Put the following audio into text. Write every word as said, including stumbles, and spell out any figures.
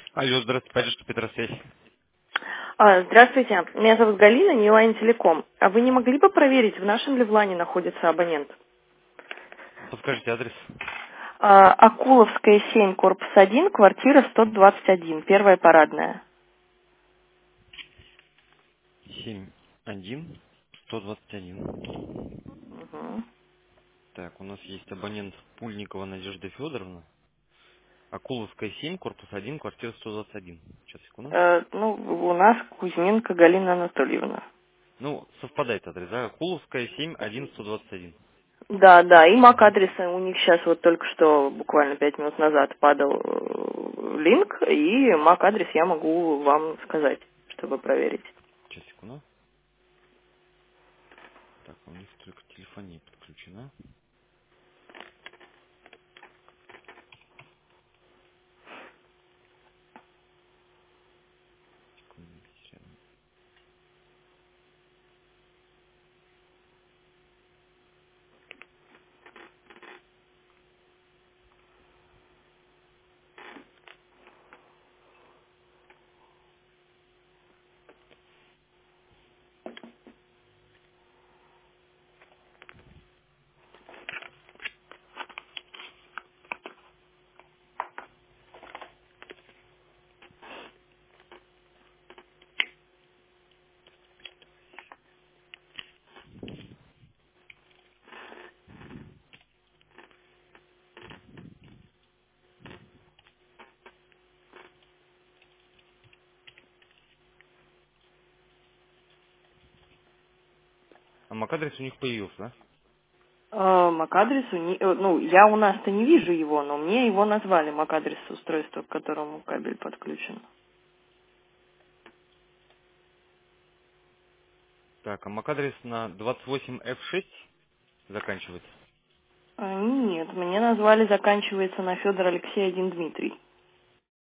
Алло, здравствуйте, поддержка Петросвязь. А, здравствуйте, меня зовут Галина, Нилайн Телеком. А вы не могли бы проверить, в нашем ли в лане находится абонент? Подскажите адрес. А, Акуловская, семь, корпус один, квартира сто двадцать один, первая парадная. семь один сто двадцать один. Мгм. Так, у нас есть абонент Пульникова Надежда Федоровна. Акуловская семь, корпус один, квартира сто двадцать один. Сейчас, секунду. Э, ну, у нас Кузьменко Галина Анатольевна. Ну, совпадает адрес, да? Акуловская семь один сто двадцать один. Да, да, и мак Угу. адреса у них сейчас вот только что, буквально пять минут назад, падал э, линк, и мак адрес я могу вам сказать, чтобы проверить. Сейчас, секунду. Так, у них только телефония подключена. Секунду, рядом. А мак адрес у них появился, да? Э, мак-адрес, у ни- э, ну, я у нас-то не вижу его, но мне его назвали, мак-адрес устройства, к которому кабель подключен. Так, а мак адрес на двадцать восемь эф шесть заканчивается. А, нет, мне назвали, заканчивается на Федор Алексей один Дмитрий.